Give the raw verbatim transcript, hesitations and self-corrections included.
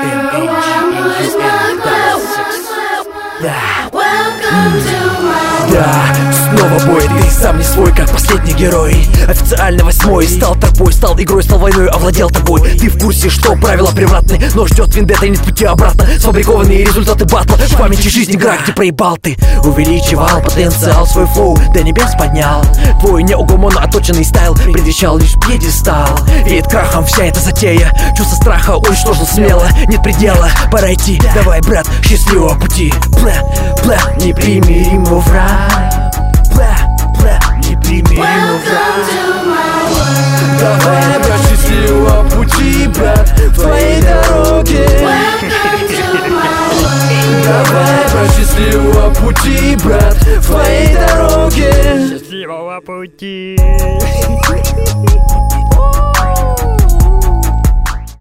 Да, снова бой, ты сам не свой, как последний герой. Официально восьмой, стал тобой, стал игрой, стал войной, овладел тобой. Ты в курсе, что правила превратны, но ждет вендетта и нет пути обратно. Сфабрикованные результаты батла, в памяти жизни игра, где проебал ты. Увеличивал потенциал, свой флоу до небес поднял. Твой неугомонно оточенный стайл предвещал лишь пьедестал. Перед крахом вся эта затея, чувство страха уничтожил смело. Нет предела, пора идти, давай, брат, счастливого пути. Бля, бля, непримиримо в рай. Бля, бля, непримиримо в рай. Давай, брат, счастливого пути, брат, в твоей дороге. Давай, брат, счастливого пути, брат, в твоей дороге. Счастливого пути.